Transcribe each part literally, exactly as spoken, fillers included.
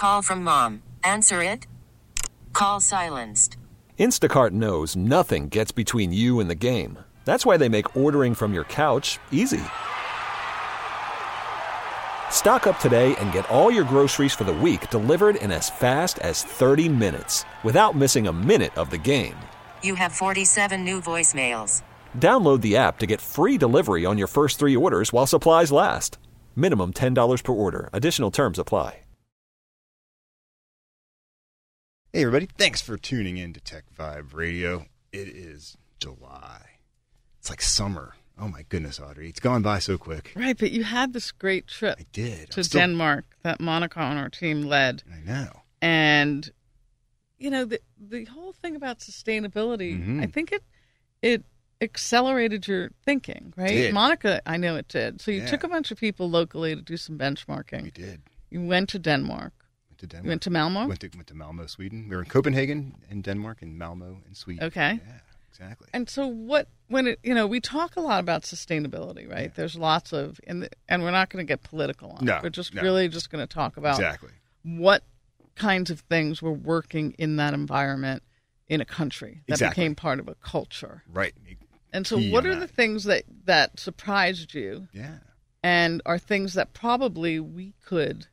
Call from mom. Answer it. Call silenced. Instacart knows nothing gets between you and the game. That's why they make ordering from your couch easy. Stock up today and get all your groceries for the week delivered in as fast as thirty minutes without missing a minute of the game. You have forty-seven new voicemails. Download the app to get free delivery on your first three orders while supplies last. Minimum ten dollars per order. Additional terms apply. Hey, everybody. Thanks for tuning in to Tech Vibe Radio. It is July. It's like summer. Oh, my goodness, Audrey. It's gone by so quick. Right, but you had this great trip I did. to still... Denmark that Monica on our team led. I know. And, you know, the the whole thing about sustainability, mm-hmm. I think it it accelerated your thinking, right? Did. Monica, I know it did. So you Yeah. took a bunch of people locally to do some benchmarking. We did. You went to Denmark. Went to Denmark. You went to Malmo? Went to, went to Malmo, Sweden. We were in Copenhagen in Denmark and Malmo in Sweden. Okay. Yeah, exactly. And so what, when it, you know, we talk a lot about sustainability, right? Yeah. There's lots of, and, the, and we're not going to get political on No, it. We're just no. really just going to talk about Exactly. what kinds of things were working in that environment in a country that Exactly. became part of a culture. Right. And so Key what on are the that. things that, that surprised you Yeah. and are things that probably we could,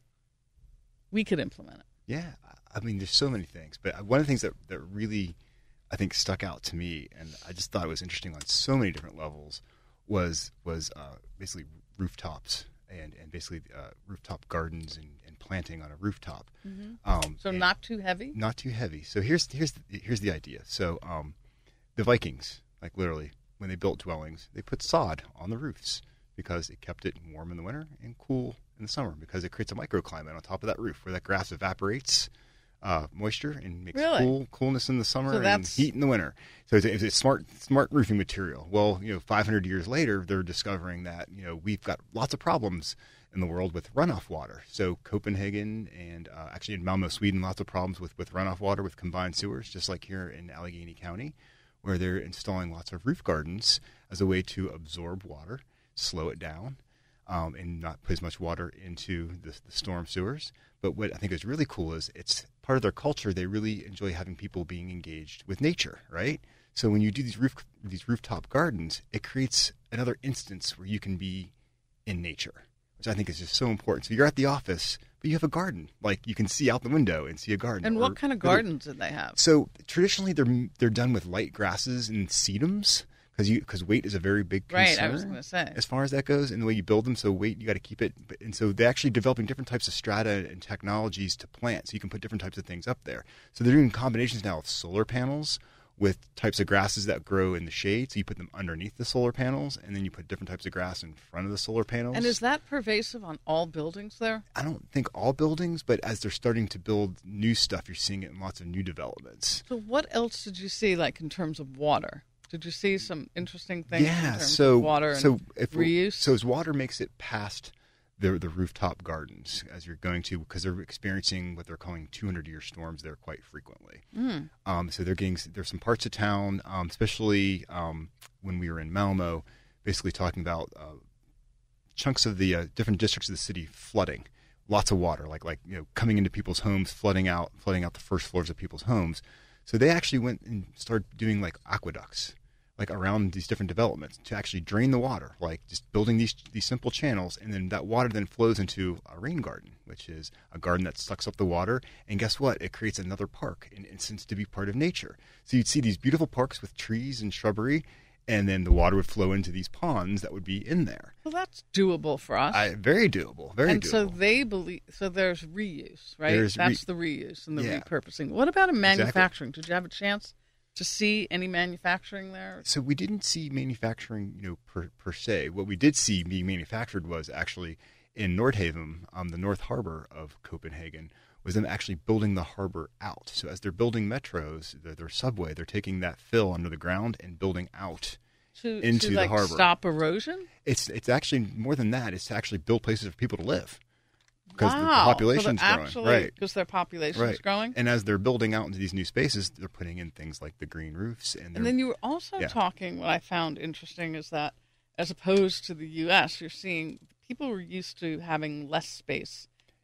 we could implement it? Yeah. I mean, there's so many things. But one of the things that, that really, I think, stuck out to me, and I just thought it was interesting on so many different levels, was was uh, basically rooftops and, and basically uh, rooftop gardens and, and planting on a rooftop. Mm-hmm. Um, So not too heavy? Not too heavy. So here's here's the, here's the idea. So um, the Vikings, like literally, when they built dwellings, they put sod on the roofs because it kept it warm in the winter and cool in the summer because it creates a microclimate on top of that roof where that grass evaporates uh, moisture and makes Really? cool coolness in the summer So and that's- heat in the winter. So it's a, it's a smart smart roofing material. Well, you know, five hundred years later, they're discovering that you know we've got lots of problems in the world with runoff water. So Copenhagen and uh, actually in Malmo, Sweden, lots of problems with, with runoff water with combined sewers, just like here in Allegheny County, where they're installing lots of roof gardens as a way to absorb water, slow it down, um, and not put as much water into the, the storm sewers. But what I think is really cool is it's part of their culture. They really enjoy having people being engaged with nature, right? So when you do these roof these rooftop gardens, it creates another instance where you can be in nature, which I think is just so important. So you're at the office, but you have a garden. Like you can see out the window and see a garden. And Or- what kind of gardens did they have? So traditionally, they're they're done with light grasses and sedums because you because weight is a very big concern. Right, I was going to say. As far as that goes, and the way you build them, so weight you got to keep it. But- And so they're actually developing different types of strata and technologies to plant, so you can put different types of things up there. So they're doing combinations now of solar panels with types of grasses that grow in the shade. So you put them underneath the solar panels, and then you put different types of grass in front of the solar panels. And is that pervasive on all buildings there? I don't think all buildings, but as they're starting to build new stuff, you're seeing it in lots of new developments. So what else did you see, like in terms of water? Did you see some interesting things Yeah, in terms so of water and so if reuse? so as water makes it past the the rooftop gardens as you're going to because they're experiencing what they're calling two hundred year storms there quite frequently. Mm. Um, so they're getting there's some parts of town, um, especially um, when we were in Malmo, basically talking about uh, chunks of the uh, different districts of the city flooding. Lots of water, like like you know, coming into people's homes, flooding out, flooding out the first floors of people's homes. So they actually went and started doing like aqueducts, like around these different developments to actually drain the water, like just building these these simple channels, and then that water then flows into a rain garden, which is a garden that sucks up the water. And guess what? It creates another park, an instance to be part of nature. So you'd see these beautiful parks with trees and shrubbery, and then the water would flow into these ponds that would be in there. Well, that's doable for us. I, very doable, very and doable. so they believe. So there's reuse, right? There's re- that's the reuse and the Yeah. repurposing. What about in Exactly. manufacturing? Did you have a chance to see any manufacturing there? So we didn't see manufacturing, you know, per, per se. What we did see being manufactured was actually in Nordhaven, um, the North Harbor of Copenhagen, was them actually building the harbor out. So as they're building metros, their, their subway, they're taking that fill under the ground and building out To, into to the like harbor. stop erosion? It's it's actually more than that. It's to actually build places for people to live because wow. the, the population's so they're growing, actually, right? Because their population's Right. growing. And as they're building out into these new spaces, they're putting in things like the green roofs. And, And then you were also Yeah. talking, what I found interesting is that as opposed to the U S, you're seeing people were used to having less space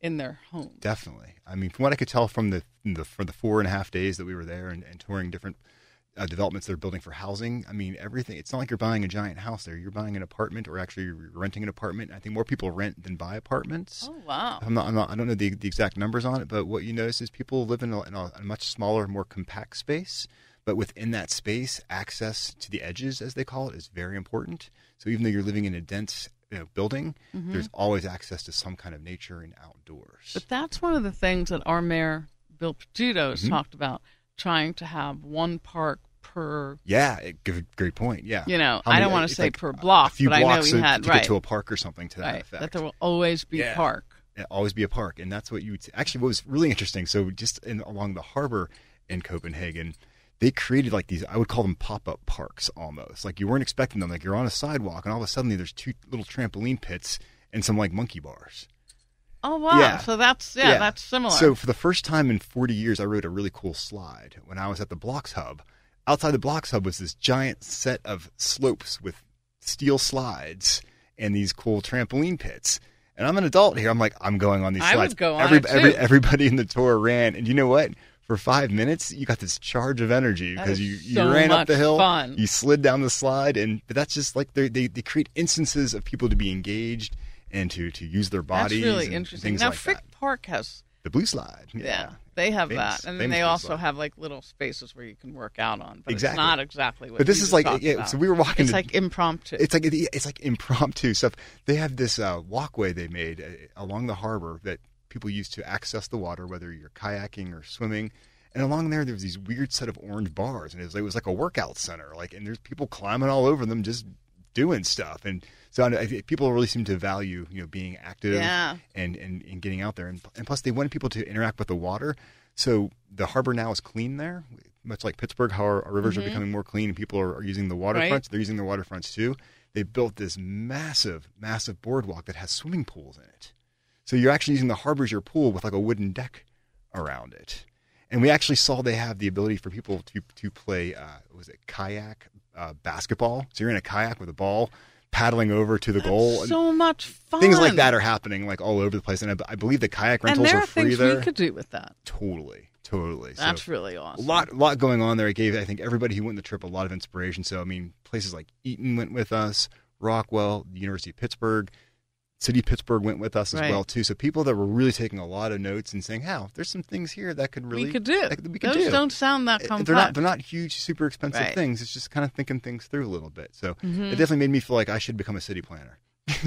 in their home. Definitely. I mean, from what I could tell from the, the for the four and a half days that we were there and, and touring different uh, developments they're building for housing, I mean, everything. It's not like you're buying a giant house there. You're buying an apartment, or actually you're renting an apartment. I think more people rent than buy apartments. Oh wow! I'm not. I'm not I don't know the, the exact numbers on it, but what you notice is people live in a, in a, a much smaller, more compact space. But within that space, access to the edges, as they call it, is very important. So even though you're living in a dense you know, building, mm-hmm. there's always access to some kind of nature and outdoors. But that's one of the things that our mayor, Bill Peduto, has mm-hmm. talked about, trying to have one park per... Yeah, good, great point, yeah. You know, I, mean, I don't want to say like per block, a few but blocks I know we to, had... to right. get to a park or something to that right. effect. That there will always be yeah. a park. Yeah, always be a park. And that's what you... Actually, what was really interesting, so just in, along the harbor in Copenhagen... They created like these, I would call them pop-up parks almost. Like you weren't expecting them. Like you're on a sidewalk and all of a sudden there's two little trampoline pits and some like monkey bars. Oh, wow. Yeah. So that's, yeah, yeah, that's similar. So for the first time in forty years, I rode a really cool slide when I was at the Blocks Hub. Outside the Blocks Hub was this giant set of slopes with steel slides and these cool trampoline pits. And I'm an adult here. I'm like, I'm going on these slides. I would go on every, it too. every, everybody in the tour ran. And you know what? For five minutes, you got this charge of energy because you, you so ran up the hill, fun. You slid down the slide, and but that's just like they they create instances of people to be engaged and to, to use their bodies. That's really and interesting. things now, like Frick that. Park has The blue slide. Yeah, yeah they have famous, that, and then they also slide. have like little spaces where you can work out on. But exactly. it's not exactly what. But this you is like talked yeah. about. So we were walking. It's to, like impromptu. It's like it's like impromptu stuff. They have this uh, walkway they made uh, along the harbor that people use to access the water, whether you're kayaking or swimming. And along there, there was these weird set of orange bars, and it was, it was like a workout center. Like, and there's people climbing all over them, just doing stuff. And so I, I, people really seem to value, you know, being active yeah. and, and, and getting out there. And, and plus, they want people to interact with the water. So the harbor now is clean there, much like Pittsburgh. How our, our rivers mm-hmm. are becoming more clean, and people are, are using the waterfronts. Right. They're using the waterfronts too. They built this massive, massive boardwalk that has swimming pools in it. So you're actually using the harbor as your pool with like a wooden deck around it. And we actually saw they have the ability for people to to play, uh, was it kayak uh, basketball? So you're in a kayak with a ball, paddling over to the That's goal. And so much fun. Things like that are happening like all over the place. And I, I believe the kayak rentals and there are, are free things there. we could do with that. Totally, totally. That's so, really awesome. A lot, lot going on there. It gave, I think, everybody who went on the trip a lot of inspiration. So, I mean, places like Eaton went with us, Rockwell, the University of Pittsburgh. City of Pittsburgh went with us as right. well too. So people that were really taking a lot of notes and saying, "How there's some things here that could really we could do. That we could Those do. don't sound that complex. They're not. They're not huge, super expensive right. things. It's just kind of thinking things through a little bit. So mm-hmm. it definitely made me feel like I should become a city planner.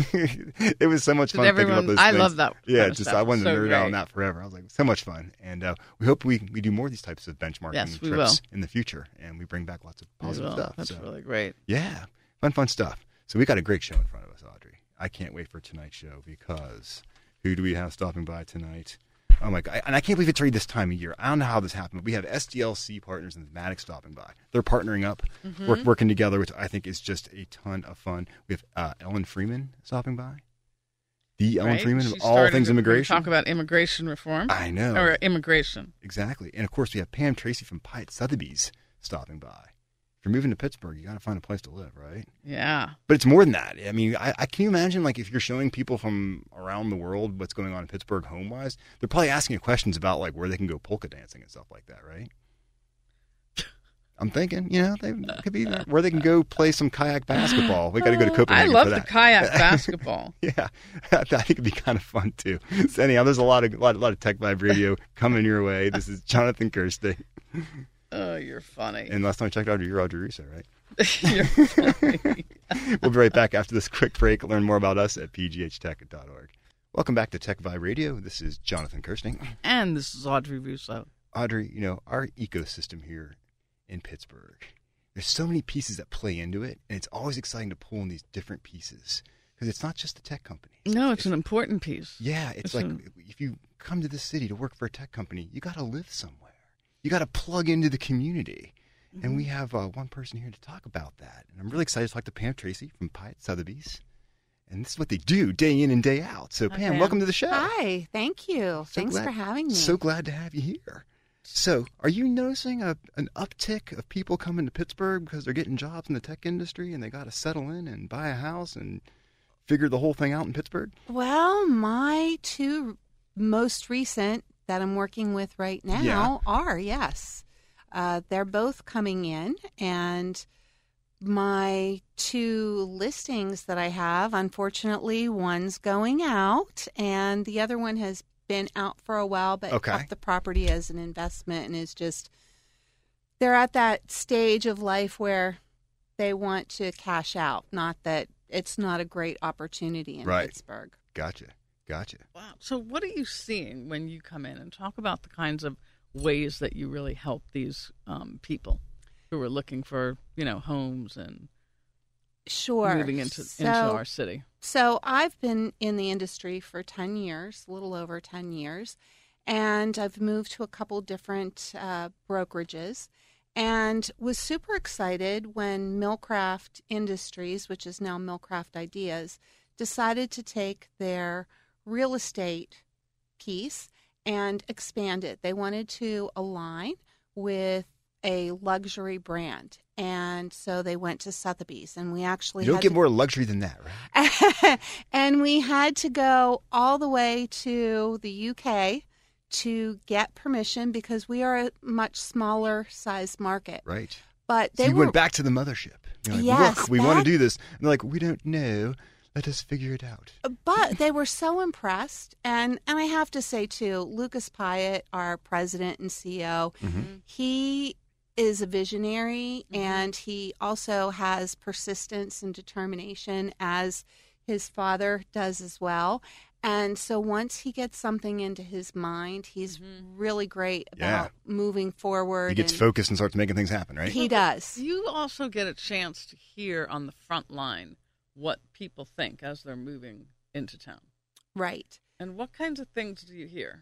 It was so much Did fun everyone, thinking about those I things. love that. Yeah, kind of just stuff. I wanted so to nerd great. out on that forever. I was like, so much fun, and uh, we hope we we do more of these types of benchmarking yes, we trips will. in the future, and we bring back lots of positive stuff. That's so. really great. Yeah, fun, fun stuff. So we got a great show in front of us, Audrey. I can't wait for tonight's show because who do we have stopping by tonight? Oh my God. And I can't believe it's already this time of year. I don't know how this happened, but we have S D L C partners and Thematic stopping by. They're partnering up, mm-hmm. work, working together, which I think is just a ton of fun. We have uh, Ellen Freeman stopping by. The Ellen right. Freeman She of all things to, immigration. Talk about immigration reform. I know. Or immigration. Exactly. And of course, we have Pam Tracy from Pyatt Sotheby's stopping by. If you're moving to Pittsburgh, you got to find a place to live, right? Yeah. But it's more than that. I mean, I, I can you imagine, like, if you're showing people from around the world what's going on in Pittsburgh home-wise, they're probably asking you questions about, like, where they can go polka dancing and stuff like that, right? I'm thinking, you know, they could be where they can go play some kayak basketball. We got to go to Copenhagen I love for the that. kayak basketball. Yeah, I think it'd be kind of fun too. So anyhow, there's a lot of lot, lot of Tech Vibe Radio coming your way. This is Jonathan Kirsting. Oh, you're funny. And last time I checked out, you're Audrey Russo, right? You're funny. We'll be right back after this quick break. Learn more about us at p g h tech dot org. Welcome back to Tech Vibe Radio. This is Jonathan Kirsting. And this is Audrey Russo. Audrey, you know, our ecosystem here in Pittsburgh, there's so many pieces that play into it, and it's always exciting to pull in these different pieces because it's not just the tech companies. No, it's, it's an important piece. Yeah, it's, it's like a... if you come to the city to work for a tech company, you got to live somewhere. You got to plug into the community. Mm-hmm. And we have uh, one person here to talk about that. And I'm really excited to talk to Pam Tracy from Pyatt Sotheby's. And this is what they do day in and day out. So, Pam, okay. welcome to the show. Hi, thank you. So Thanks glad, for having me. So glad to have you here. So, are you noticing a, an uptick of people coming to Pittsburgh because they're getting jobs in the tech industry and they got to settle in and buy a house and figure the whole thing out in Pittsburgh? Well, my two most recent that I'm working with right now Yeah. are, yes. Uh, they're both coming in, and my two listings that I have, unfortunately, one's going out, and the other one has been out for a while, but Okay. kept the property as an investment and is just, they're at that stage of life where they want to cash out, not that it's not a great opportunity in Right. Pittsburgh. Gotcha. Gotcha. Wow. So what are you seeing when you come in, and talk about the kinds of ways that you really help these um, people who are looking for, you know, homes and Sure. moving into, so, into our city? So I've been in the industry for ten years, a little over ten years, and I've moved to a couple different uh, brokerages, and was super excited when Millcraft Industries, which is now Millcraft Ideas, decided to take their real estate piece and expand it. They wanted to align with a luxury brand, and so they went to Sotheby's, and we actually You don't had get to- more luxury than that, right? and we had to go all the way to the U K to get permission because we are a much smaller size market. Right. But So they you were went back to the mothership. You're like, Yes, look, we want to back- do this. And they're like, we don't know. Let us figure it out. but they were so impressed, and and I have to say too, Lucas Pyatt, our president and C E O, he is a visionary, and he also has persistence and determination, as his father does as well. And so once he gets something into his mind, he's really great about moving forward. He gets and focused and starts making things happen, right? He does. You also get a chance to hear on the front line what people think as they're moving into town. Right. And what kinds of things do you hear?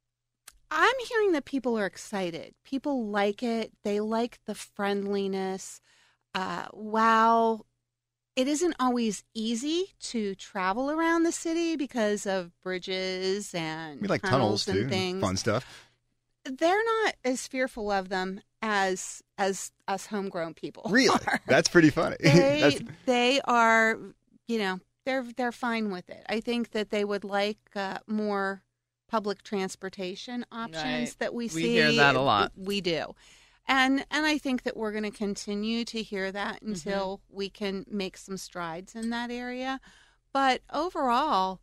I'm hearing that people are excited. People like it. They like the friendliness. Uh, while it isn't always easy to travel around the city because of bridges and We like tunnels, and too. things, Fun stuff. they're not as fearful of them as as us homegrown people. Really? are. That's pretty funny. They That's, they are, you know, they're they're fine with it. I think that they would like uh, more public transportation options Right. that we, We see. hear that a lot. We do. And and I think that we're going to continue to hear that Mm-hmm. until we can make some strides in that area. But overall,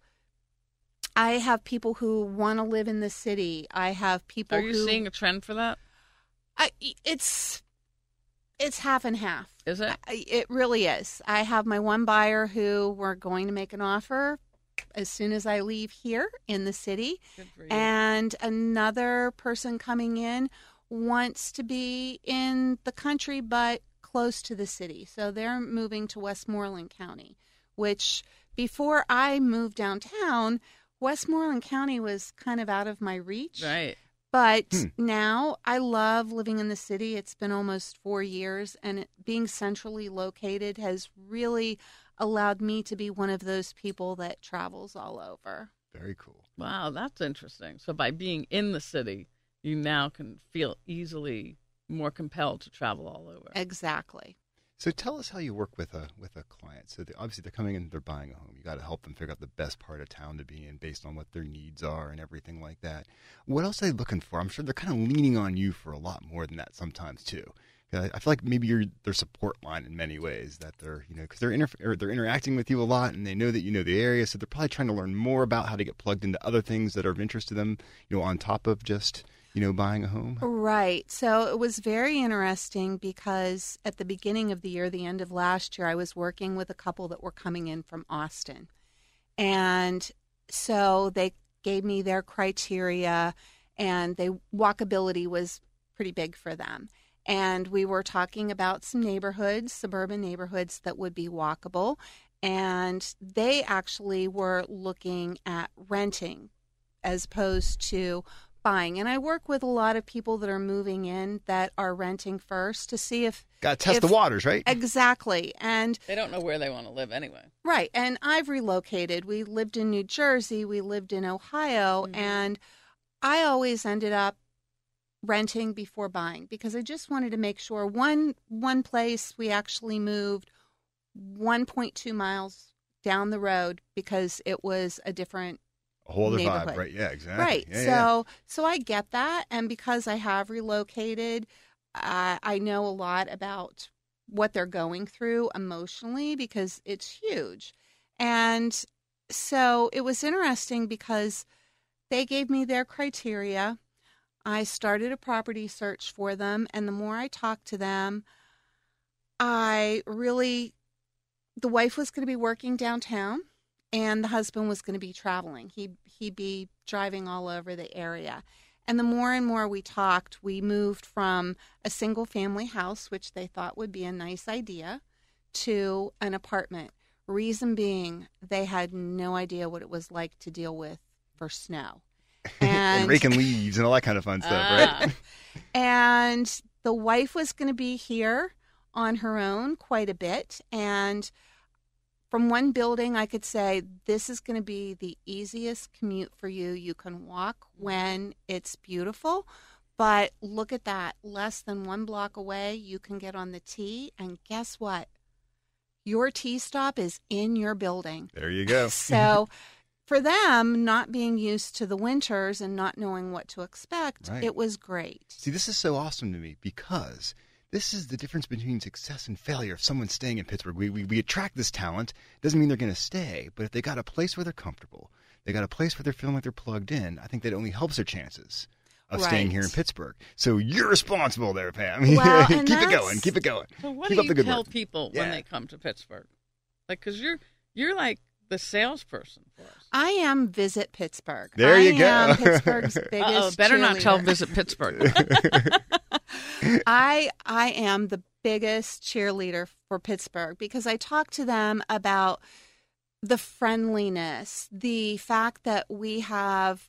I have people who want to live in the city. I have people Are you who seeing a trend for that? I, it's it's half and half. Is it? I- It really is. I have my one buyer who we're going to make an offer as soon as I leave here in the city. Good for you. And another person coming in wants to be in the country but close to the city. So they're moving to Westmoreland County, which before I moved downtown, Westmoreland County was kind of out of my reach. Right. But Hmm. now I love living in the city. It's been almost four years, and it, being centrally located has really allowed me to be one of those people that travels all over. very cool. Wow, that's interesting. So by being in the city, you now can feel easily more compelled to travel all over. Exactly. So tell us how you work with a with a client. So they, obviously they're coming in, they're buying a home. You got to help them figure out the best part of town to be in based on what their needs are and everything like that. What else are they looking for? I'm sure they're kind of leaning on you for a lot more than that sometimes too. 'Cause I I feel like maybe you're their support line in many ways. That they're you know because they're inter- or they're interacting with you a lot and they know that you know the area, so they're probably trying to learn more about how to get plugged into other things that are of interest to them. You know, on top of just you know buying a home. Right. So it was very interesting because at the beginning of the year, the end of last year, I was working with a couple that were coming in from Austin. And so they gave me their criteria, and they walkability was pretty big for them. And we were talking about some neighborhoods, suburban neighborhoods that would be walkable. And they actually were looking at renting as opposed to buying. And I work with a lot of people that are moving in that are renting first to see if Got to test if- the waters, right? exactly. And They don't know where they want to live anyway. right. And I've relocated. We lived in New Jersey. We lived in Ohio. Mhm. And I always ended up renting before buying because I just wanted to make sure one one place we actually moved one point two miles down the road because it was a different A whole other neighborhood. vibe, right? Yeah, exactly. Right. Yeah, so so I get that, and because I have relocated, uh, I know a lot about what they're going through emotionally because it's huge. And so it was interesting because they gave me their criteria. I started a property search for them, and the more I talked to them, I really, the wife was going to be working downtown, and the husband was going to be traveling. He, he'd be driving all over the area. And the more and more we talked, we moved from a single-family house, which they thought would be a nice idea, to an apartment. Reason being, they had no idea what it was like to deal with for snow. And, and raking leaves and all that kind of fun stuff, Ah. right? and the wife was going to be here on her own quite a bit. And from one building, I could say, this is going to be the easiest commute for you. You can walk when it's beautiful. But look at that. Less than one block away, you can get on the T. And guess what? Your T stop is in your building. There you go. So for them, not being used to the winters and not knowing what to expect, Right. it was great. See, this is so awesome to me because this is the difference between success and failure. If someone's staying in Pittsburgh, we, we, we attract this talent. Doesn't mean they're going to stay, but if they got a place where they're comfortable, they got a place where they're feeling like they're plugged in, I think that only helps their chances of staying here in Right. Pittsburgh. So you're responsible there, Pam. Well, keep and it that's- going. Keep it going. So what Keep do up you the good tell work. people Yeah. when they come to Pittsburgh? Like, because you're you're like the salesperson for us. I am Visit Pittsburgh. There I you go. am Pittsburgh's biggest Uh-oh, better not tell cheerleader. Visit Pittsburgh. I I am the biggest cheerleader for Pittsburgh because I talk to them about the friendliness, the fact that we have,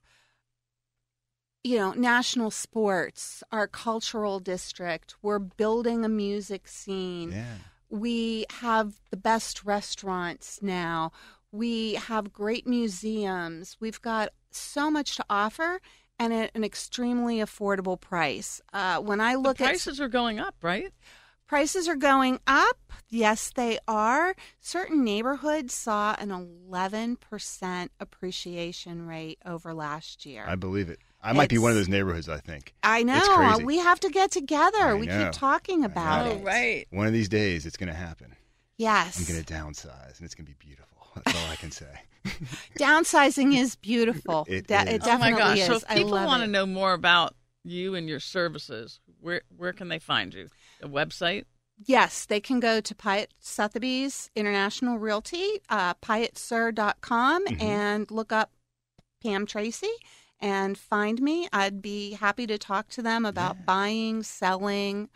you know, national sports, our cultural district. We're building a music scene. Yeah. We have the best restaurants now. We have great museums. We've got so much to offer and at an extremely affordable price. Uh, when I The look at prices are going up, right? prices are going up. Yes, they are. Certain neighborhoods saw an eleven percent appreciation rate over last year. I believe it. I might be It's- one of those neighborhoods, I think. I know. It's crazy. We have to get together. I we know. keep talking about know. Oh, it. right. One of these days, it's going to happen. Yes. I'm going to downsize, and it's going to be beautiful. That's all I can say. Downsizing is beautiful. It De- is. it Oh my definitely gosh! is. So if I people love want to it. know more about you and your services, where where can they find you? A website? Yes, they can go to Pyatt Sotheby's International Realty, uh, pyatt sur dot com, Mhm. and look up Pam Tracy and find me. I'd be happy to talk to them about Yeah. buying, selling,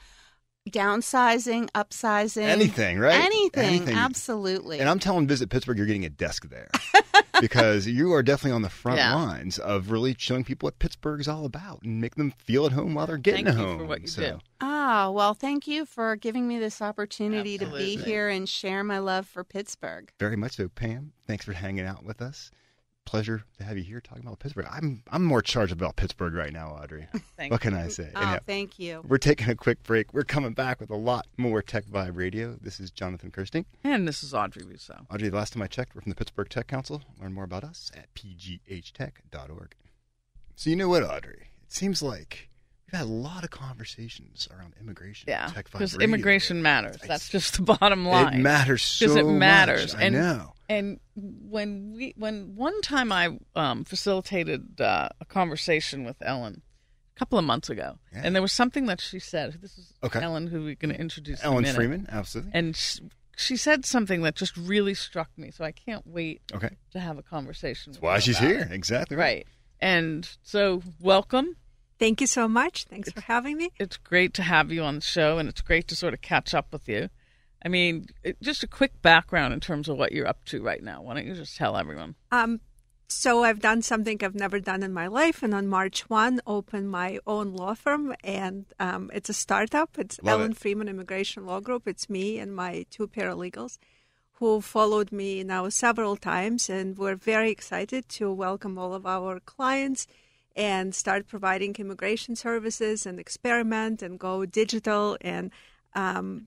downsizing, upsizing. Anything, right? Anything, Anything. absolutely. And I'm telling Visit Pittsburgh, you're getting a desk there because you are definitely on the front Yeah. lines of really showing people what Pittsburgh's all about and make them feel at home while they're getting Thank you home. for what you so, do. Ah, well, thank you for giving me this opportunity to Absolutely. be here and share my love for Pittsburgh. Very much so, Pam. Thanks for hanging out with us. Pleasure to have you here talking about Pittsburgh. I'm I'm more charged about Pittsburgh right now, Audrey. Thank what can you. I say? Oh, Anyhow, thank you. we're taking a quick break. We're coming back with a lot more Tech Vibe Radio. This is Jonathan Kirsting. And this is Audrey Rousseau. Audrey, the last time I checked, we're from the Pittsburgh Tech Council. Learn more about us at p g h tech dot org. So you know what, Audrey? It seems like we've had a lot of conversations around immigration. Yeah, Tech Vibe because Radio. immigration matters. It's- That's just the bottom line. It matters so because it much. matters. I and know. and when we when one time I um, facilitated uh, a conversation with Ellen a couple of months ago, Yeah. and there was something that she said. This is Okay. Ellen, who we're going to introduce. in a Ellen minute. Freeman, absolutely. and she, she said something that just really struck me. So I can't wait Okay. to have a conversation. That's with why her she's about here. it. Exactly. Right. And so, welcome. Thank you so much. Thanks for having me. It's great to have you on the show, and it's great to sort of catch up with you. I mean, it, just a quick background in terms of what you're up to right now. Why don't you just tell everyone? Um, so I've done something I've never done in my life, and on March first, opened my own law firm, and um, it's a startup. It's Love Ellen it. Freeman Immigration Law Group. It's me and my two paralegals who followed me now several times, and we're very excited to welcome all of our clients and start providing immigration services and experiment and go digital and um,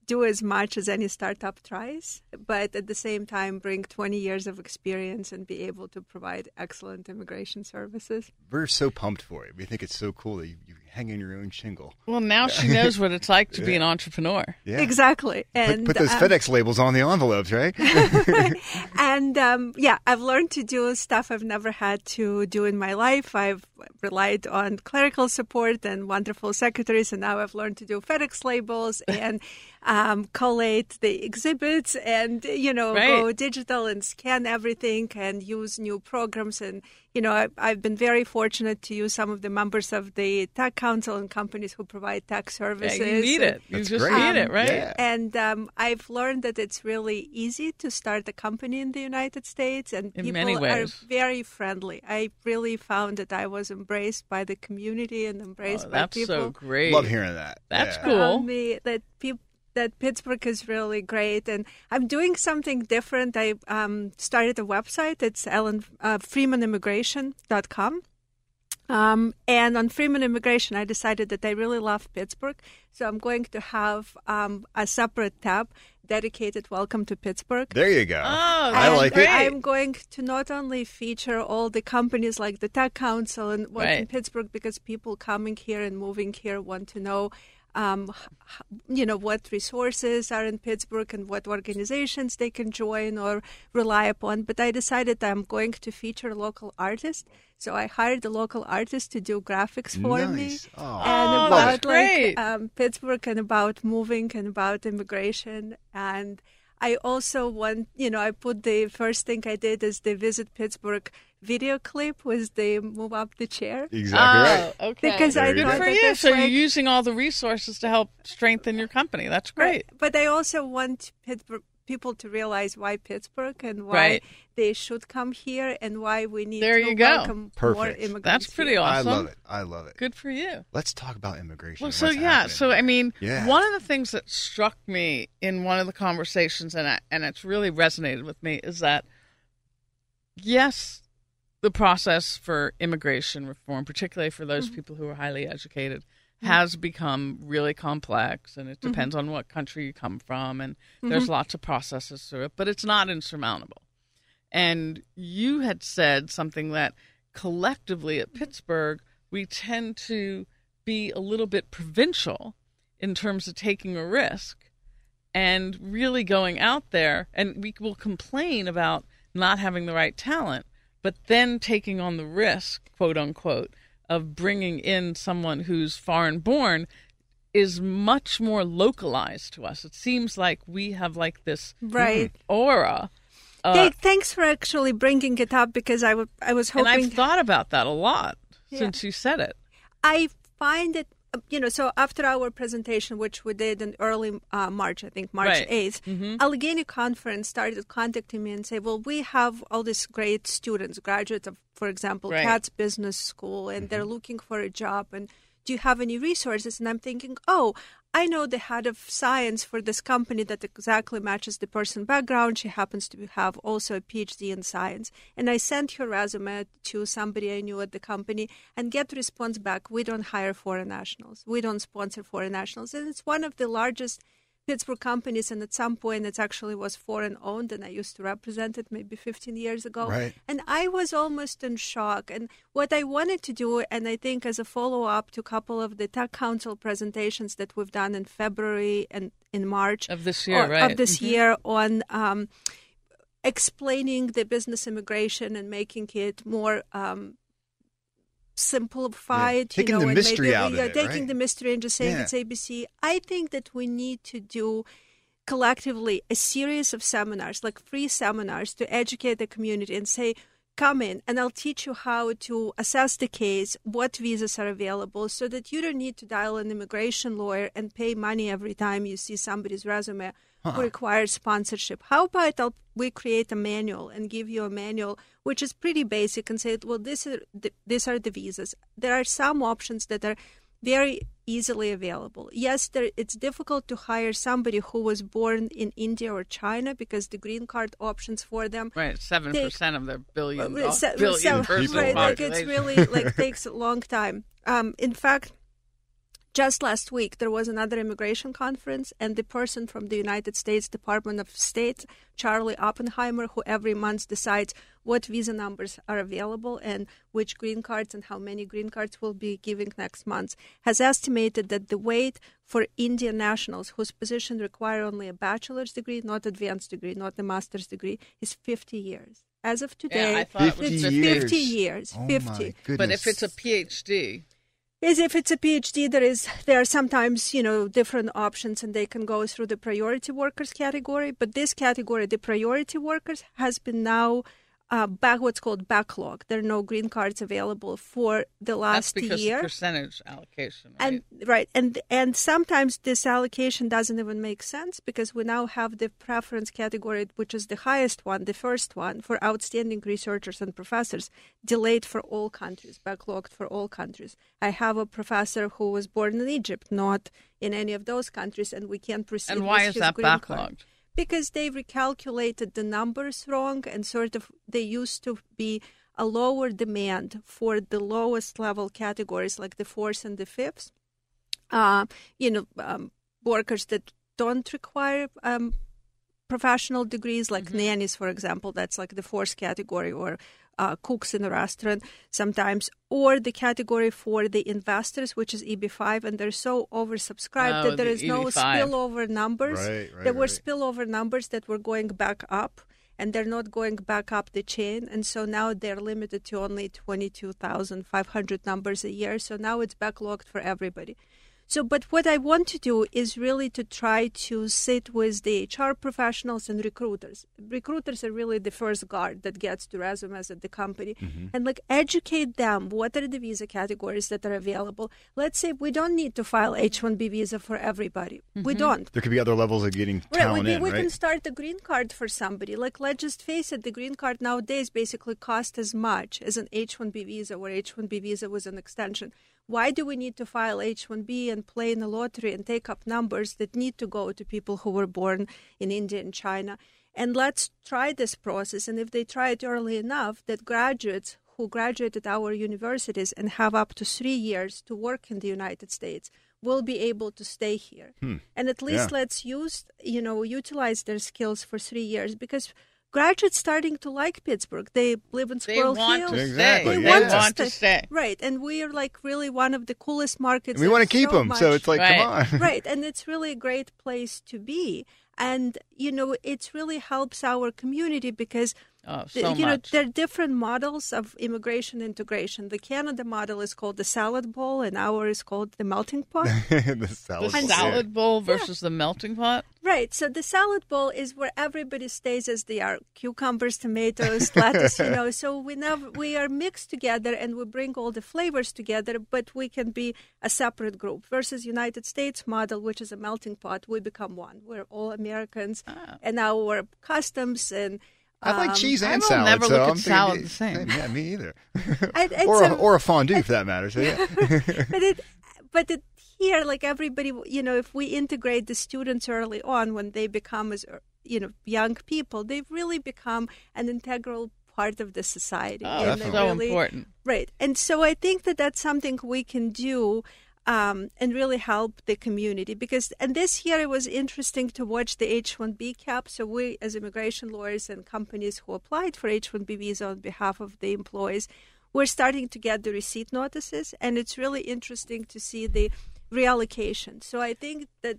do as much as any startup tries, but at the same time bring twenty years of experience and be able to provide excellent immigration services. We're so pumped for it. We think it's so cool that you, you hang in your own shingle. Well, now she knows what it's like to be an entrepreneur. Yeah. Exactly. And put, put those um, FedEx labels on the envelopes, right? And um, yeah, I've learned to do stuff I've never had to do in my life. I've relied on clerical support and wonderful secretaries, and now I've learned to do FedEx labels and um, collate the exhibits and, you know, Right. go digital and scan everything and use new programs. And, you know, I, I've been very fortunate to use some of the members of the Tech Council and companies who provide tech Yeah, services. you need And- it. You That's just great. need it, right? Yeah. and um, I've learned that it's really easy to start a company in the United States, and In people many are ways. very friendly. I really found that I was embraced by the community and embraced Oh, by that's people. so great. Love hearing that. That's Yeah. cool. Tell me that people that Pittsburgh is really great, and I'm doing something different. I um, started a website. It's Ellen uh, Freeman Immigration dot com. Um, and on Freeman Immigration, I decided that I really love Pittsburgh, so I'm going to have um, a separate tab dedicated Welcome to Pittsburgh. There you go. Oh, I And like great. it. I'm going to not only feature all the companies like the Tech Council and work in Right. Pittsburgh, because people coming here and moving here want to know, um, h- you know, what resources are in Pittsburgh and what organizations they can join or rely upon. But I decided I'm going to feature local artists. So I hired a local artist to do graphics for me. Nice. Oh, And Oh, about that's great. like um, Pittsburgh and about moving and about immigration. And I also want, you know, I put the first thing I did is the Visit Pittsburgh video clip was the move up the chair. exactly right. Oh, okay. Because I There you Good go. thought for that you. that's So you're like- using all the resources to help strengthen your company. That's great. But I also want Pittsburgh people to realize why Pittsburgh and why Right. they should come here and why we need There to you go. welcome more Perfect. immigrants. That's pretty here. awesome. I love it. I love it. Good for you. Let's talk about immigration. Well, and so what's yeah, happening. so I mean, Yeah. one of the things that struck me in one of the conversations, and I, and it's really resonated with me, is that yes, the process for immigration reform, particularly for those people who are highly educated, has become really complex, and it depends on what country you come from, and there's lots of processes through it, but it's not insurmountable. And you had said something that collectively at Pittsburgh, we tend to be a little bit provincial in terms of taking a risk and really going out there. And we will complain about not having the right talent, but then taking on the risk, quote unquote, of bringing in someone who's foreign born is much more localized to us. It seems like we have like this Right. aura. Uh, Hey, thanks for actually bringing it up, because I, w- I was and hoping. I've thought about that a lot Yeah. since you said it. I find it, uh, you know, so after our presentation, which we did in early uh, March, I think March Right. eighth, Mhm. Allegheny Conference started contacting me and say, well, we have all these great students, graduates of, for example, Right. Katz Business School, and they're looking for a job. And do you have any resources? And I'm thinking, oh, I know the head of science for this company that exactly matches the person background. She happens to have also a P H D in science. And I sent her resume to somebody I knew at the company and get the response back, we don't hire foreign nationals. We don't sponsor foreign nationals. And it's one of the largest Pittsburgh companies, and at some point it actually was foreign owned, and I used to represent it maybe fifteen years ago. Right. And I was almost in shock. And what I wanted to do, and I think as a follow-up to a couple of the Tech Council presentations that we've done in February and in March Of this year, or- right. of this Mhm. year on um, explaining the business immigration and making it more um, simplified, Yeah. you Taking know, the and mystery maybe, out of yeah, it, taking right? the mystery and just saying Yeah. it's A B C. I think that we need to do collectively a series of seminars, like free seminars, to educate the community and say, come in and I'll teach you how to assess the case, what visas are available, so that you don't need to dial an immigration lawyer and pay money every time you see somebody's resume who requires sponsorship. How about I'll, we create a manual and give you a manual which is pretty basic and say, well, this is the, these are the visas. There are some options that are very easily available. Yes, there, it's difficult to hire somebody who was born in India or China because the green card options for them. Right, seven percent of their billion, Right, do- se- billion se- person right, like it's population. really like takes a long time. Um, in fact, Just last week, there was another immigration conference, and the person from the United States Department of State, Charlie Oppenheimer, who every month decides what visa numbers are available and which green cards and how many green cards we'll be giving next month, has estimated that the wait for Indian nationals whose position require only a bachelor's degree, not advanced degree, not a master's degree, is fifty years. As of today, Yeah, I thought it was it's fifty years. fifty years. Oh, fifty. my goodness. But if it's a PhD, Is if it's a PhD, there is there are sometimes you know different options, and they can go through the priority workers category. But this category, the priority workers, has been now uh, back what's called backlog. There are no green cards available for the that's last because year. of percentage allocation, right? And right, and and sometimes this allocation doesn't even make sense because we now have the preference category, which is the highest one, the first one for outstanding researchers and professors, delayed for all countries, backlogged for all countries. I have a professor who was born in Egypt, not in any of those countries, and we can't proceed. And why with is his that green card. backlogged? Because they recalculated the numbers wrong, and sort of they used to be a lower demand for the lowest level categories like the fourth and the fifth. Uh, you know, um, workers that don't require um, professional degrees, like Mm-hmm. nannies, for example. That's like the fourth category, or uh, cooks in a restaurant sometimes, or the category for the investors, which is E B five, and they're so oversubscribed Oh, that there the is no E B five. spillover numbers. Right, right, there were right. spillover numbers that were going back up, and they're not going back up the chain, and so now they're limited to only twenty-two thousand five hundred numbers a year, so now it's backlogged for everybody. So, but what I want to do is really to try to sit with the H R professionals and recruiters. Recruiters are really the first guard that gets the resumes at the company, Mm-hmm. and like educate them what are the visa categories that are available. Let's say we don't need to file H one B visa for everybody. We don't. There could be other levels of getting Right, talent we, in, we right? can start a green card for somebody. Like, let's just face it, the green card nowadays basically costs as much as an H one B visa, where H one B visa was an extension. Why do we need to file H one B and play in the lottery and take up numbers that need to go to people who were born in India and China? And let's try this process. And if they try it early enough, that graduates who graduated our universities and have up to three years to work in the United States will be able to stay here. Hmm. And at least Yeah. let's use, you know, utilize their skills for three years because graduates starting to like Pittsburgh. They live in They Squirrel want Hill. to Exactly, stay. They They want want to to stay. stay. Right, and we are like really one of the coolest markets. And we want to There's keep so them, so much- it's like, Right. come on. right, and it's really a great place to be. And you know, it really helps our community because Oh, the- so you know much. there are different models of immigration integration. The Canada model is called the salad bowl, and ours is called the melting pot. the salad. The bowl. salad bowl versus the melting pot. Right. So the salad bowl is where everybody stays as they are: cucumbers, tomatoes, lettuce. You know, so we never we are mixed together and we bring all the flavors together, but we can be a separate group. Versus United States model, which is a melting pot, we become one. We're all Americans, Ah. and our customs and. I like um, cheese I and will salad. never so look at I'm thinking salad it- the same. Yeah, me either. I- it's or a, a- or a fondue for that matter. So yeah. but it, but it, here, like everybody, you know, if we integrate the students early on when they become as, you know, young people, they've really become an integral part of the society. Oh, and that's they so really- important. Right. And so I think that that's something we can do um, and really help the community. Because, and this year it was interesting to watch the H one B cap. So we, as immigration lawyers and companies who applied for H one B visa on behalf of the employees, we're starting to get the receipt notices. And it's really interesting to see the reallocation. So I think that,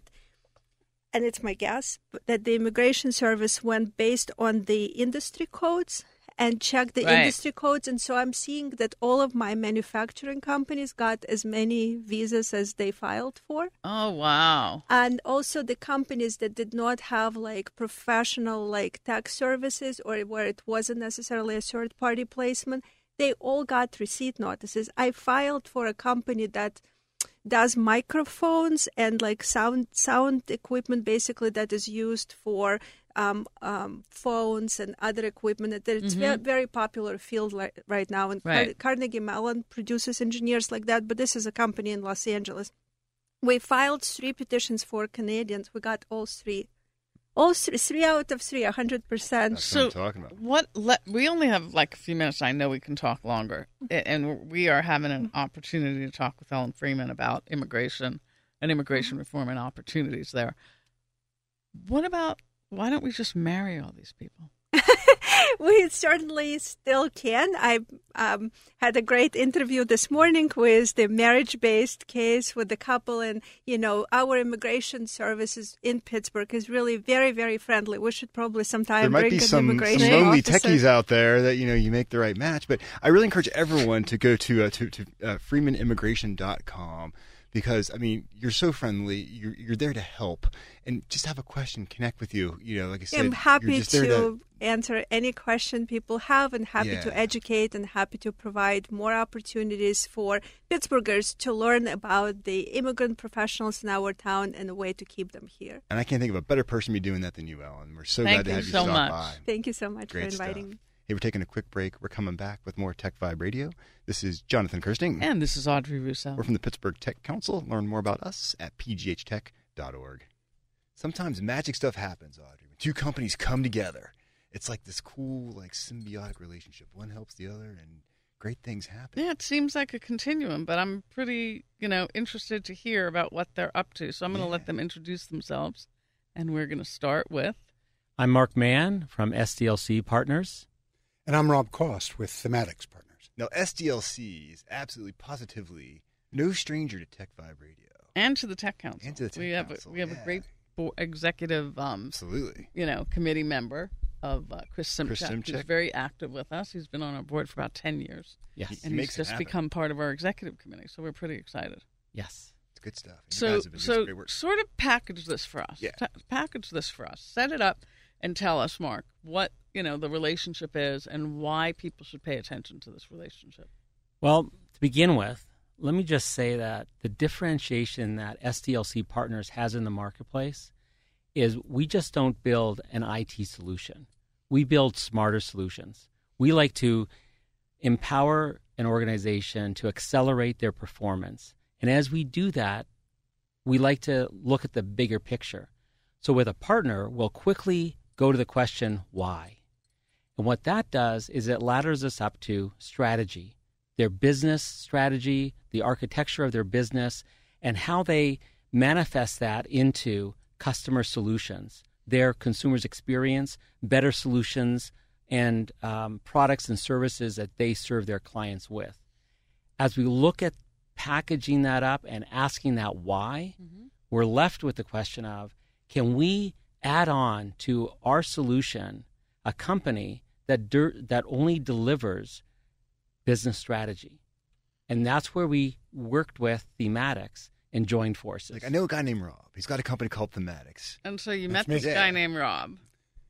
and it's my guess, that the Immigration Service went based on the industry codes and checked the Right. industry codes. And so I'm seeing that all of my manufacturing companies got as many visas as they filed for. Oh, wow. And also the companies that did not have like professional like tax services or where it wasn't necessarily a third party placement, they all got receipt notices. I filed for a company that does microphones and like sound sound equipment basically that is used for um, um, phones and other equipment. It's Mhm. very, very popular field li- right now. And Car- Right. Carnegie Mellon produces engineers like that, but this is a company in Los Angeles. We filed three petitions for Canadians. We got all three. All three, three out of three, one hundred percent. That's So what I'm talking about. what? Let, we only have like a few minutes. I know we can talk longer, A- and we are having an opportunity to talk with Ellen Freeman about immigration and immigration reform and opportunities there. What about? Why don't we just marry all these people? We certainly still can. I um, had a great interview this morning with the marriage-based case with the couple, and you know our immigration services in Pittsburgh is really very, very friendly. We should probably sometime There might bring be an some, some immigration lonely officer. techies out there that you know you make the right match. But I really encourage everyone to go to uh, to, to uh, freeman immigration dot com. Because, I mean, you're so friendly. You're, you're there to help. And just have a question, connect with you. You know, like I said, I'm happy you're just there to answer any question people have and happy Yeah. to educate and happy to provide more opportunities for Pittsburghers to learn about the immigrant professionals in our town and a way to keep them here. And I can't think of a better person to be doing that than you, Ellen. We're so Thank glad to you have you so stop much. by. Thank you so much Great for inviting stuff. me. Hey, we're taking a quick break. We're coming back with more Tech Vibe Radio. This is Jonathan Kirsting. And this is Audrey Rousseau. We're from the Pittsburgh Tech Council. Learn more about us at p g h tech dot org. Sometimes magic stuff happens, Audrey. When two companies come together, it's like this cool, like symbiotic relationship. One helps the other, and great things happen. Yeah, it seems like a continuum, but I'm pretty, you know, interested to hear about what they're up to. So I'm going to Yeah. let them introduce themselves, and we're going to start with. I'm Mark Mann from S D L C Partners. And I'm Rob Cost with Thematics Partners. Now, S D L C is absolutely, positively no stranger to Tech Vibe Radio. And to the Tech Council. And to the Tech we have Council, a, we have yeah. a great bo- executive, um, Absolutely. you know, committee member of uh, Chris Simchak, Chris who's Simchak. very active with us. He's been on our board for about ten years, Yes. He and he's makes it just happen. become part of our executive committee. So we're pretty excited. Yes. It's good stuff. You So, guys have been doing so some great work. sort of package this for us. Yeah. Ta- package this for us. Set it up and tell us, Mark, what you know the relationship is and why people should pay attention to this relationship. Well, to begin with, let me just say that the differentiation that S D L C Partners has in the marketplace is we just don't build an I T solution. We build smarter solutions. We like to empower an organization to accelerate their performance. And as we do that, we like to look at the bigger picture. So with a partner, we'll quickly go to the question, why? And what that does is it ladders us up to strategy, their business strategy, the architecture of their business, and how they manifest that into customer solutions, their consumers' experience, better solutions, and um, products and services that they serve their clients with. As we look at packaging that up and asking that why, mm-hmm. we're left with the question of, can we add on to our solution a company that der- that only delivers business strategy? And that's where we worked with Thematics and joined forces. Like, I know a guy named Rob. He's got a company called Thematics. And so you That's met me. this Yeah. guy named Rob.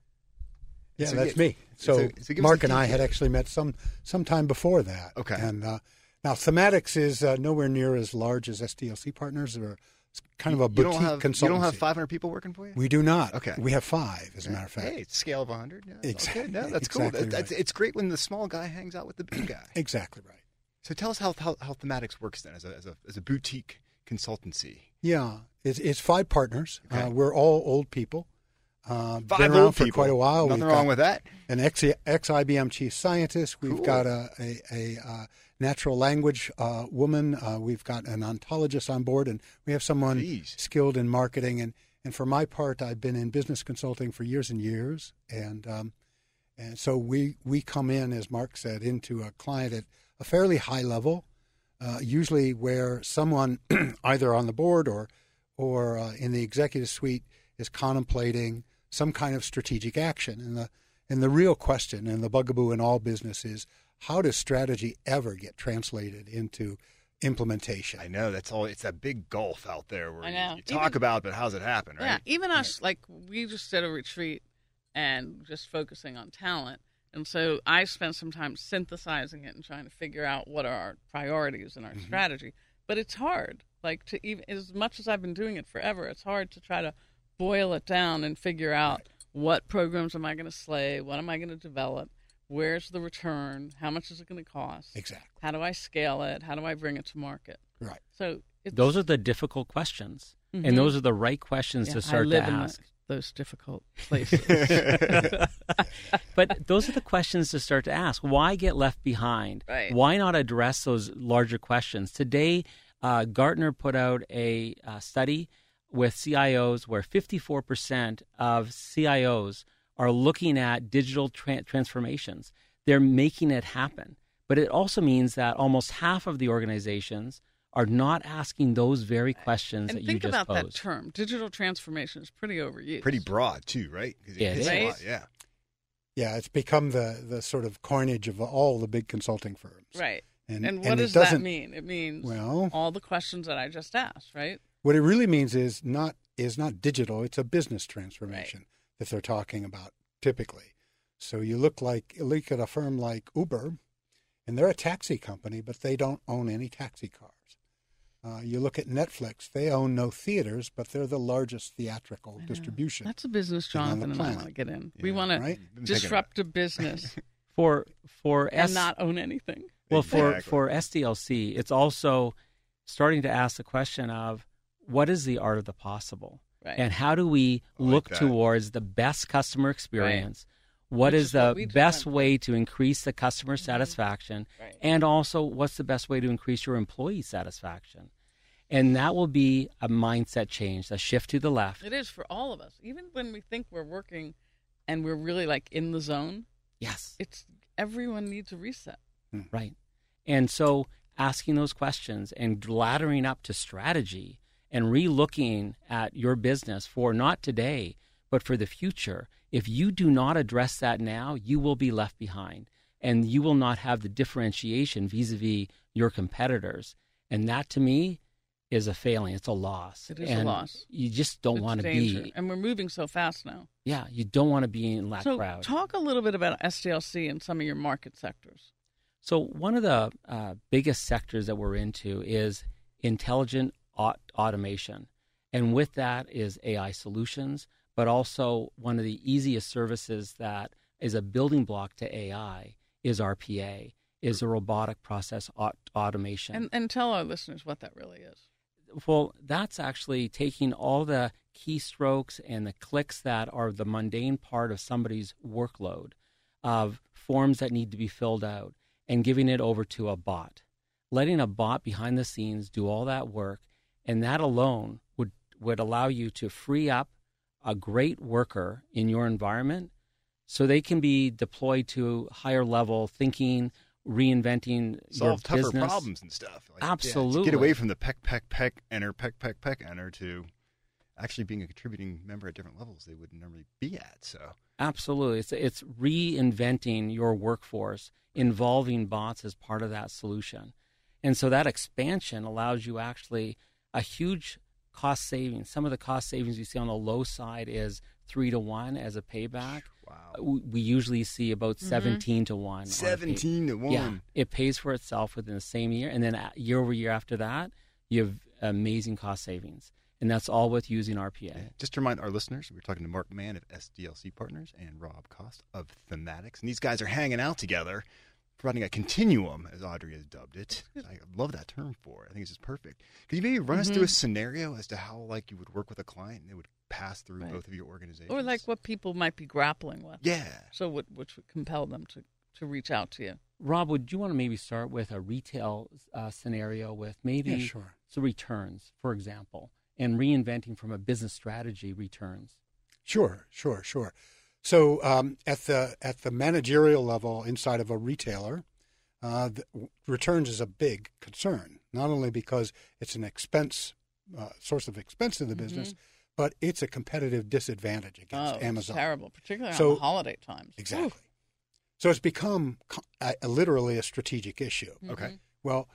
Yeah, So that's get- me. So, so- so give us Mark a and I detail. had actually met some sometime before that. Okay. And uh, now Thematics is uh, nowhere near as large as S D L C Partners. They're kind of a You boutique don't have, consultancy. You don't have five hundred people working for you? We do not. Okay. We have five, as a matter of fact. Hey, it's a scale of one hundred. Yeah, that's Exactly- okay. No, that's exactly cool. That, that's, right. it's great when the small guy hangs out with the big guy. Exactly right. So tell us how, how, how Thematics works then as a, as a, as a boutique consultancy. Yeah, it's, it's five partners. Okay. Uh, we're all old people. Uh, Five been around old for people. quite a while. Nothing We've wrong got with that. An ex, ex-I B M chief scientist. We've Cool. got a, a, a uh, natural language uh, woman. Uh, we've got an ontologist on board, and we have someone Jeez. skilled in marketing. And, and for my part, I've been in business consulting for years and years. And um, and so we, we come in, as Mark said, into a client at a fairly high level, uh, usually where someone either on the board or or uh, in the executive suite is contemplating some kind of strategic action. And the and the real question and the bugaboo in all business is, how does strategy ever get translated into implementation? I know that's all. It's that big gulf out there where I know. You, you talk Even- about, but how's it happen, right? Yeah, even us, like we just did a retreat and just focusing on talent. And so I spent some time synthesizing it and trying to figure out what are our priorities and our Mm-hmm. strategy. But it's hard. Like to even as much as I've been doing it forever, it's hard to try to boil it down and figure out what programs am I going to slay, what am I going to develop, where's the return, how much is it going to cost, Exactly. how do I scale it, how do I bring it to market. Right. So it's, Those are the difficult questions, Mhm. and those are the right questions Yeah, to I start to live in the- ask. those difficult places. But those are the questions to start to ask. Why get left behind? Right. Why not address those larger questions? Today, uh, Gartner put out a uh, study with C I Os where fifty-four percent of C I Os are looking at digital tra- transformations. They're making it happen. But it also means that almost half of the organizations are not asking those very questions and that you think just about posed. that term. Digital transformation is pretty overused. Pretty broad too, right? 'Cause Yeah, it hits a is. lot, yeah. Yeah, it's become the, the sort of coinage of all the big consulting firms. Right. And, And, and what it does that doesn't- mean? It means Well- all the questions that I just asked, right? What it really means is not is not digital, it's a business transformation that they're talking about typically. So you look like look at a firm like Uber, and they're a taxi company, but they don't own any taxi cars. Uh, you look at Netflix, they own no theaters, but they're the largest theatrical distribution. That's a business thing on the Jonathan and I planet. want to get in. Yeah, we want to right? Been thinking disrupt a business For for S- and not own anything. Well, for, Exactly. for S D L C, it's also starting to ask the question of what is the art of the possible? Right. And how do we I like look that. towards the best customer experience? What Which is is what the we just best went way to increase the customer satisfaction? Right. And also, what's the best way to increase your employee satisfaction? And that will be a mindset change, a shift to the left. It is for all of us. Even when we think we're working and we're really like in the zone, Yes. it's everyone needs a reset. Right. And so asking those questions and laddering up to strategy and re-looking at your business for not today, but for the future. If you do not address that now, you will be left behind and you will not have the differentiation vis-a-vis your competitors. And that to me is a failing. It's a loss. It is a and loss. You just don't It's want to danger. be, And we're moving so fast now. yeah, you don't want to be in that so crowd. talk a little bit about S D L C and some of your market sectors. So one of the uh, biggest sectors that we're into is intelligent aut- automation. And with that is A I solutions, but also one of the easiest services that is a building block to A I is R P A, is a robotic process aut- automation. And and tell our listeners what that really is. Well, that's actually taking all the keystrokes and the clicks that are the mundane part of somebody's workload of forms that need to be filled out and giving it over to a bot, letting a bot behind the scenes do all that work. And that alone would, would allow you to free up a great worker in your environment so they can be deployed to higher level thinking, reinventing Solve your tougher business. problems and stuff. Like, yeah, to Absolutely. get away from the peck, peck, peck, enter, peck, peck, peck, enter to actually being a contributing member at different levels they wouldn't normally be at. So Absolutely. It's it's reinventing your workforce, involving bots as part of that solution. And so that expansion allows you actually a huge cost savings. Some of the cost savings you see on the low side is three to one as a payback. wow, We we usually see about Mm-hmm. seventeen to one. on a pay- seventeen to one. Yeah, it pays for itself within the same year. And then uh, year over year after that, you have amazing cost savings. And that's all with using R P A. Yeah. Just to remind our listeners, we're talking to Mark Mann of S D L C Partners and Rob Cost of Thematics. And these guys are hanging out together, providing a continuum, as Audrey has dubbed it. I love that term for it. I think it's just perfect. Could you maybe run us through a scenario as to how like you would work with a client and they would pass through Right. both of your organizations? Or like what people might be grappling with. Yeah. So what, which would compel them to, to reach out to you. Rob, would you want to maybe start with a retail uh, scenario with maybe Yeah, sure. some returns, for example, and reinventing from a business strategy returns? Sure, sure, sure. So um, at the at the managerial level inside of a retailer, uh, the, returns is a big concern. Not only because it's an expense uh, source of expense in the business, but it's a competitive disadvantage against Oh, Amazon. it's terrible, particularly So- on the holiday times. Exactly. Oof. So it's become co- a, a, literally a strategic issue. Okay. Well,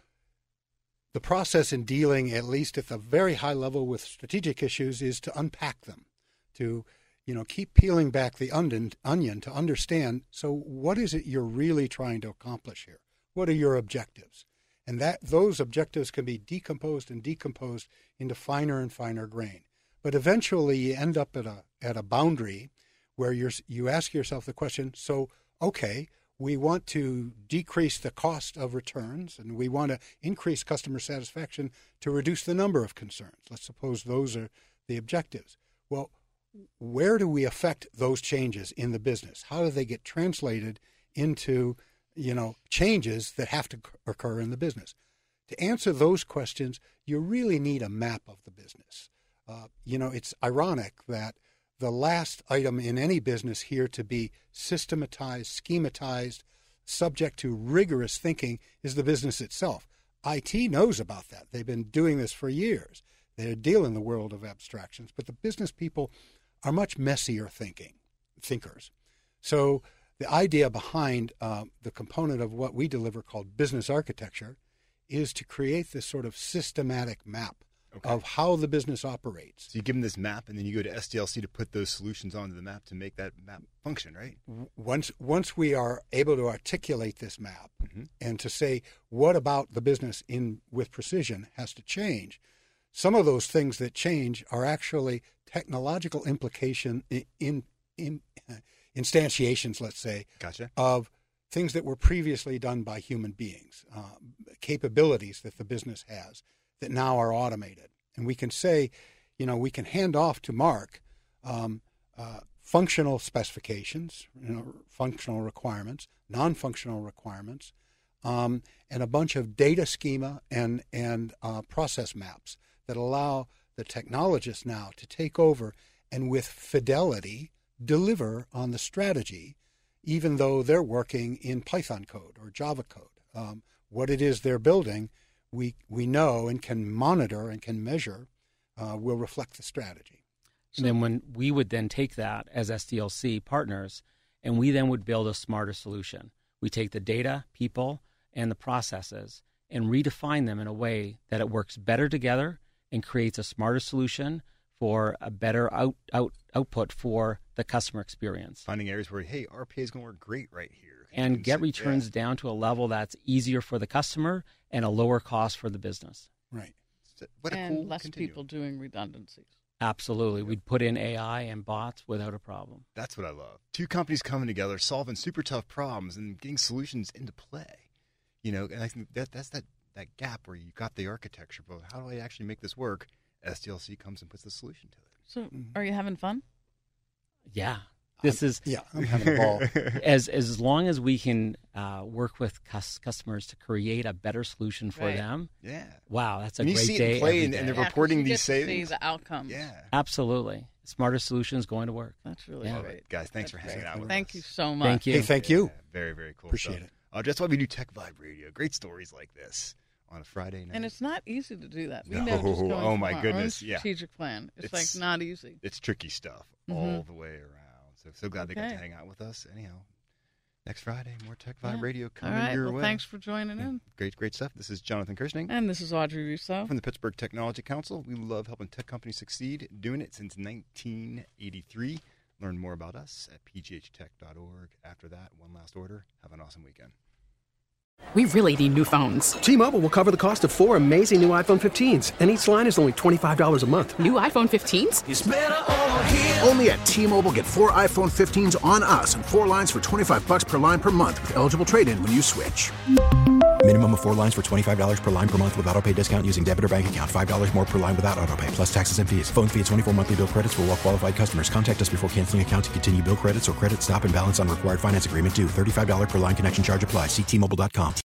the process in dealing, at least at the very high level, with strategic issues is to unpack them, to you know keep peeling back the onion, onion to understand. So, what is it you're really trying to accomplish here? What are your objectives? And that those objectives can be decomposed and decomposed into finer and finer grain. But eventually, you end up at a at a boundary where you're you ask yourself the question: so, okay, we want to decrease the cost of returns, and we want to increase customer satisfaction to reduce the number of concerns. Let's suppose those are the objectives. Well, where do we affect those changes in the business? How do they get translated into, you know, changes that have to occur in the business? To answer those questions, you really need a map of the business. Uh, you know, it's ironic that the last item in any business here to be systematized, schematized, subject to rigorous thinking is the business itself. I T knows about that. They've been doing this for years. They deal in the world of abstractions, but the business people are much messier thinking thinkers. So the idea behind uh, the component of what we deliver called business architecture is to create this sort of systematic map okay. of how the business operates. So you give them this map, and then you go to S D L C to put those solutions onto the map to make that map function, right? Once once we are able to articulate this map mm-hmm. and to say what about the business in with precision has to change, some of those things that change are actually technological implication in, in, in uh, instantiations, let's say, gotcha. of things that were previously done by human beings, uh, capabilities that the business has that now are automated. And we can say, you know, we can hand off to Mark um, uh, functional specifications, you know, functional requirements, non-functional requirements, um, and a bunch of data schema and, and uh, process maps that allow the technologists now to take over and with fidelity deliver on the strategy, even though they're working in Python code or Java code. Um, what it is they're building, we we know and can monitor and can measure uh, will reflect the strategy. And then when we would then take that as S D L C partners, and we then would build a smarter solution. We take the data, people, and the processes and redefine them in a way that it works better together and creates a smarter solution for a better out, out output for the customer experience. Finding areas where, hey, R P A is going to work great right here. And get returns yeah. down to a level that's easier for the customer and a lower cost for the business. Right. What a and cool less continuum. people doing redundancies. Absolutely. We'd put in A I and bots without a problem. That's what I love. Two companies coming together, solving super tough problems and getting solutions into play. You know, and I think that that's that, that gap where you got the architecture, but how do I actually make this work? S D L C comes and puts the solution to it. So mm-hmm. are you having fun? Yeah. This I'm, is yeah, I'm having a ball. as as long as we can uh, work with cus- customers to create a better solution for right. them. Yeah. Wow, that's a and great you see day. it play every and, day. and they're Yeah, reporting you these get to savings. see the outcomes. Yeah. Absolutely. Smarter solutions going to work. That's really Yeah. great. Guys, thanks That's for hanging great. out with Thank us. you so much. Thank you. Hey, thank you. Yeah, very, very cool Appreciate stuff. it. Uh, that's why we do Tech Vibe Radio. Great stories like this on a Friday night. And it's not easy to do that. We No. know just going Oh, from my our goodness, own yeah. strategic plan. It's, It's- like not easy. It's tricky stuff Mhm. all the way around. So so glad they got Okay. to hang out with us. Anyhow, next Friday, more Tech Vibe Yeah. Radio All coming right. your Well, way. thanks for joining Yeah, in. Great, great stuff. This is Jonathan Kirschning And this is Audrey Rousseau. from the Pittsburgh Technology Council. We love helping tech companies succeed, doing it since nineteen eighty-three. Learn more about us at p g h tech dot org. After that, one last order. Have an awesome weekend. We really need new phones. T-Mobile will cover the cost of four amazing new iPhone fifteens, and each line is only twenty-five dollars a month. New iPhone fifteens? It's better over here. Only at T-Mobile, get four iPhone fifteens on us and four lines for twenty-five dollars per line per month with eligible trade-in when you switch. Minimum of four lines for twenty-five dollars per line per month with autopay discount using debit or bank account. five dollars more per line without autopay, plus taxes and fees. Phone fee at twenty-four monthly bill credits for well-qualified customers. Contact us before canceling account to continue bill credits or credit stop and balance on required finance agreement due. thirty-five dollars per line connection charge applies. See T Mobile dot com.